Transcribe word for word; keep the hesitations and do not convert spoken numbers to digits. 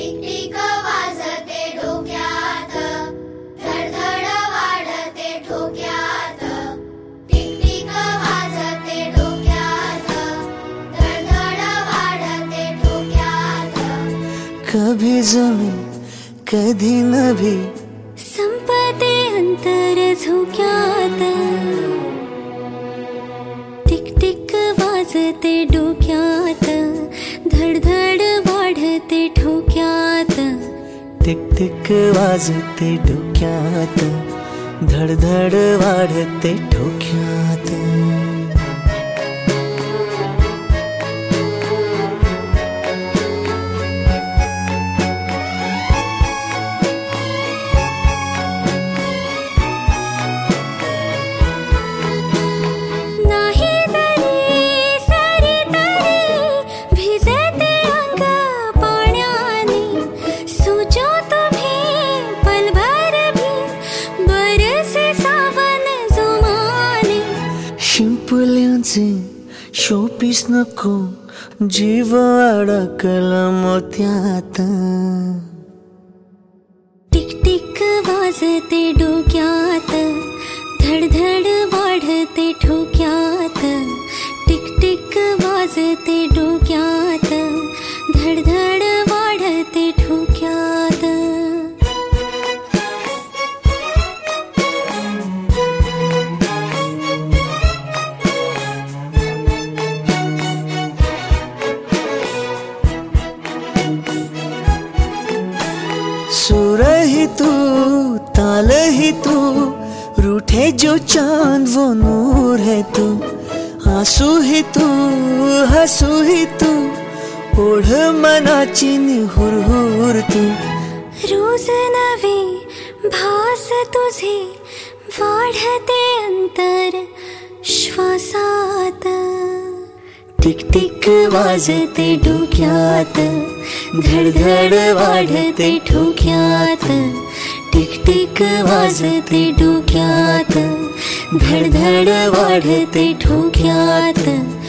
टिकटिक वाजते डोक्यात, धडधड वाढते ठोक्यात. टिकटिक वाजते डोक्यात, धडधड वाढते ठोक्यात. कभी जमी कधी नभी, संपते अंतर झोक्यात. टिकटिक वाजते डोक्यात, धडधड वाढते ठोक्यात. टिकटिक वाजते डोक्यात, धडधड वाढते ठोक्यात. नाही जरी सारी तरी भिजते अंग पाण्याने. सोचो तुम्ही पलभर भी बरसे सावन जोमाने. शिंपल्यांचे शोपीस नको, जीव अडकला मोत्यात. टिकटिक वाजते डोक्यात, धडधड वाढते ठोक्यात. टिकटिक वाजते डोक्यात, धडधड वाढते ठोक्यात. सुर ही तू, ताल ही तू, रूठे जो चांद वो नूर है तू. आंसू ही तू, हसू ही तू, ओढ मनाची निहुरहुर तू. रोज नवे भास तुझे, वाढते अंतर श्वासात. टिकटिक वाजते डोक्यात, धडधड वाढते ठोक्यात. टिकटिक वाजते डोक्यात, धडधड वाढते ठोक्यात.